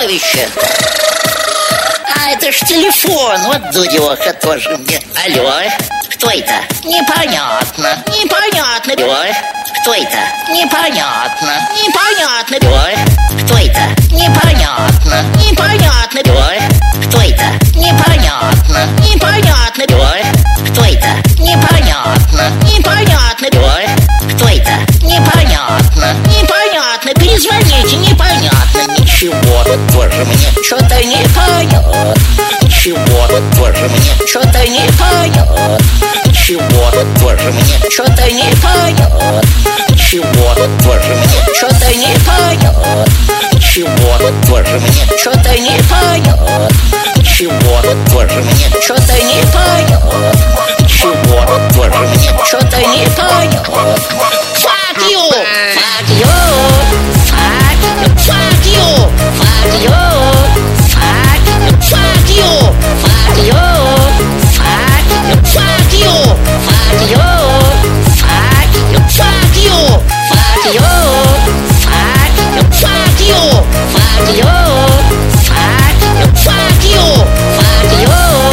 сокровища. А это ж телефон, вот дудеха тоже мне. Алло, кто это? Непонятно, непонятно. Алло, кто это? Непонятно, непонятно. Алло, кто это? Непонятно, непонятно. Алло, кто это? Непонятно, непонятно. Алло, кто это? Непонятно, непонятно. Алло, кто это? Непонятно, непонятно. Перезвоните, непонятно. Ничего, тоже мне что-то непонятно. Ничего, тоже мне что-то непонятно. Ничего, тоже мне что-то непонятно. Ничего, тоже мне что-то непонятно. Ничего, тоже мне что-то непонятно. Ничего, тоже мне что-то непонятно. Ничего, тоже мне что-то непонятно. Fuck you! Fuck you! Fuck you! Fuck you! Fuck you! Fuck you! Fuck you! Fuck you! Fuck you! Fuck you! Fuck you! Fuck you! Fuck you! Fuck you! Fuck you!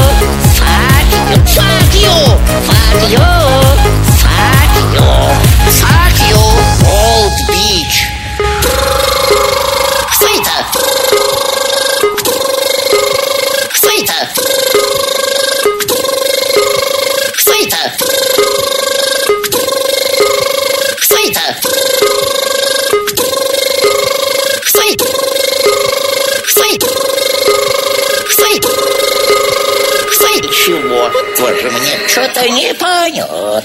Fuck you! Fuck you! Fuck you! Fuck you! Old bitch! Кто это? Кто это? Кто это? Кто это? Кто это? Кто это? Кто это? Кто это? Чего? Тоже мне что-то непонятно.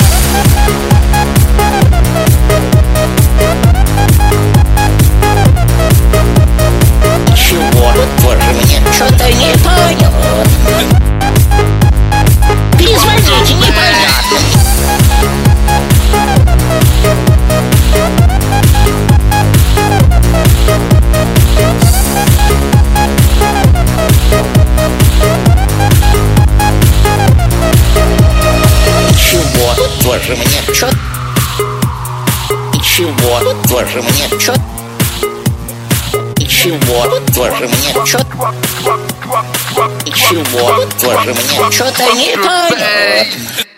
Чего? Тоже мне что-то непонятно. Перезвоните, непонятно. Ничего, тоже мне что? Ничего, тоже мне что? Ничего, тоже мне что? Ничего, тоже мне что-то непонятно.